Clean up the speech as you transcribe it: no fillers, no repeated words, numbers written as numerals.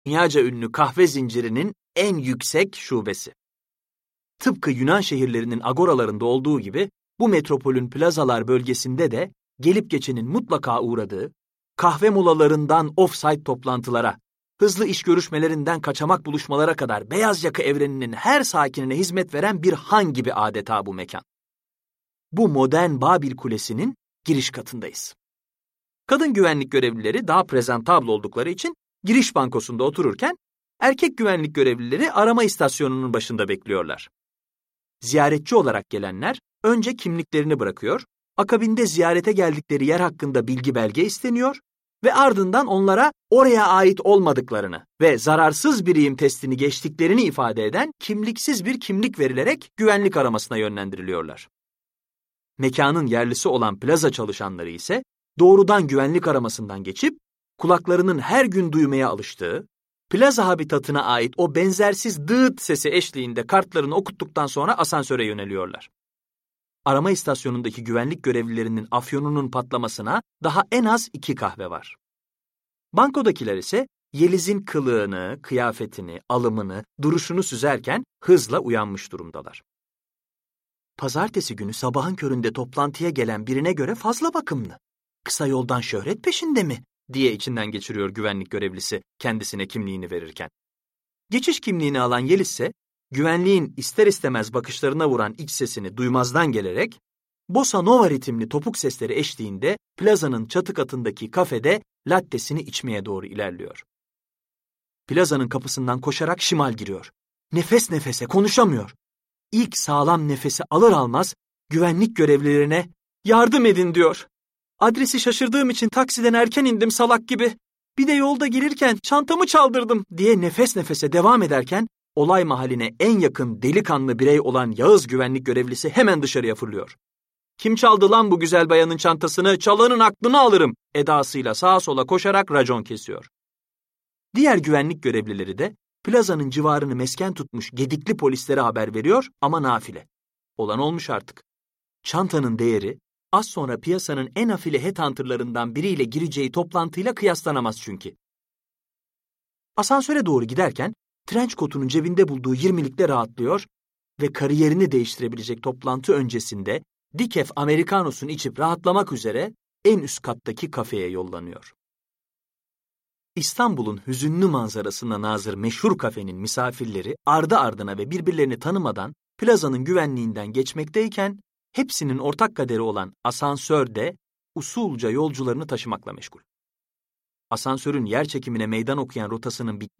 dünyaca ünlü kahve zincirinin en yüksek şubesi. Tıpkı Yunan şehirlerinin agoralarında olduğu gibi bu metropolün plazalar bölgesinde de gelip geçenin mutlaka uğradığı, kahve molalarından off-site toplantılara, hızlı iş görüşmelerinden kaçamak buluşmalara kadar beyaz yaka evreninin her sakinine hizmet veren bir han gibi adeta bu mekan. Bu modern Babil Kulesi'nin giriş katındayız. Kadın güvenlik görevlileri daha presentable oldukları için giriş bankosunda otururken, erkek güvenlik görevlileri arama istasyonunun başında bekliyorlar. Ziyaretçi olarak gelenler önce kimliklerini bırakıyor, akabinde ziyarete geldikleri yer hakkında bilgi belge isteniyor ve ardından onlara oraya ait olmadıklarını ve zararsız biriyim testini geçtiklerini ifade eden kimliksiz bir kimlik verilerek güvenlik aramasına yönlendiriliyorlar. Mekanın yerlisi olan plaza çalışanları ise doğrudan güvenlik aramasından geçip kulaklarının her gün duymaya alıştığı, plaza habitatına ait o benzersiz dıt sesi eşliğinde kartlarını okuttuktan sonra asansöre yöneliyorlar. Arama istasyonundaki güvenlik görevlilerinin afyonunun patlamasına daha en az 2 kahve var. Bankodakiler ise Yeliz'in kılığını, kıyafetini, alımını, duruşunu süzerken hızla uyanmış durumdalar. Pazartesi günü sabahın köründe toplantıya gelen birine göre fazla bakımlı. Kısa yoldan şöhret peşinde mi? Diye içinden geçiriyor güvenlik görevlisi kendisine kimliğini verirken. Geçiş kimliğini alan Yeliz ise güvenliğin ister istemez bakışlarına vuran iç sesini duymazdan gelerek bossa nova ritimli topuk sesleri eşliğinde plazanın çatı katındaki kafede lattesini içmeye doğru ilerliyor. Plazanın kapısından koşarak şimal giriyor. Nefes nefese konuşamıyor. İlk sağlam nefesi alır almaz güvenlik görevlilerine yardım edin diyor. Adresi şaşırdığım için taksiden erken indim salak gibi. Bir de yolda gelirken çantamı çaldırdım diye nefes nefese devam ederken olay mahalline en yakın delikanlı birey olan Yağız güvenlik görevlisi hemen dışarıya fırlıyor. Kim çaldı lan bu güzel bayanın çantasını, çalanın aklını alırım edasıyla sağa sola koşarak racon kesiyor. Diğer güvenlik görevlileri de plazanın civarını mesken tutmuş gedikli polislere haber veriyor ama nafile. Olan olmuş artık. Çantanın değeri az sonra piyasanın en afili headhunter'larından biriyle gireceği toplantıyla kıyaslanamaz çünkü. Asansöre doğru giderken trench coat'unun cebinde bulduğu 20'likle rahatlıyor ve kariyerini değiştirebilecek toplantı öncesinde Dikef Americanos'unu içip rahatlamak üzere en üst kattaki kafeye yollanıyor. İstanbul'un hüzünlü manzarasına nazır meşhur kafenin misafirleri ardı ardına ve birbirlerini tanımadan plazanın güvenliğinden geçmekteyken hepsinin ortak kaderi olan asansör de usulca yolcularını taşımakla meşgul. Asansörün yer çekimine meydan okuyan rotasının bittiği